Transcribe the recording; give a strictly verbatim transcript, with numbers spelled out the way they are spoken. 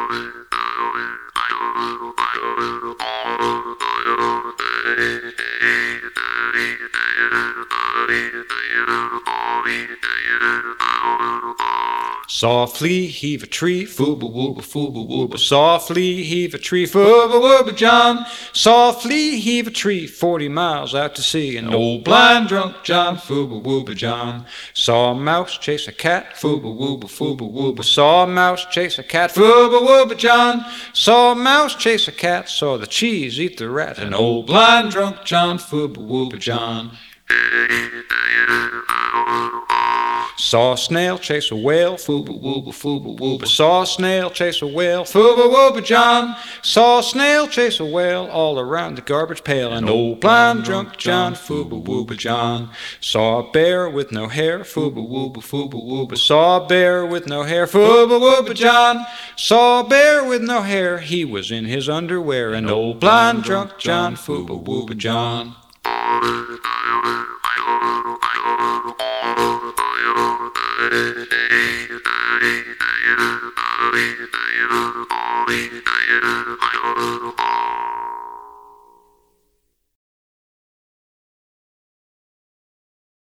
Softly heave a tree, fooba wooba fooba wooba. Softly heave a tree, fooba wooba John. Softly heave a tree, forty miles out to sea. An old blind drunk John, fooba wooba John. Saw a mouse chase a cat, fooba wooba fooba wooba. Saw a mouse chase a cat, fooba wooba John. Saw a mouse chase a cat, saw the cheese eat the rat. An old blind drunk John, fooba wooba John. Saw a snail chase a whale, fooba wooba fooba wooba. Saw a snail chase a whale, fooba wooba John. Saw a snail chase a whale all around the garbage pail. An old blind drunk John, fooba wooba John. Saw a bear with no hair, fooba wooba fooba wooba. Saw a bear with no hair, fooba wooba John. Saw a bear with no hair, he was in his underwear. An old blind drunk John, fooba wooba John. Hey,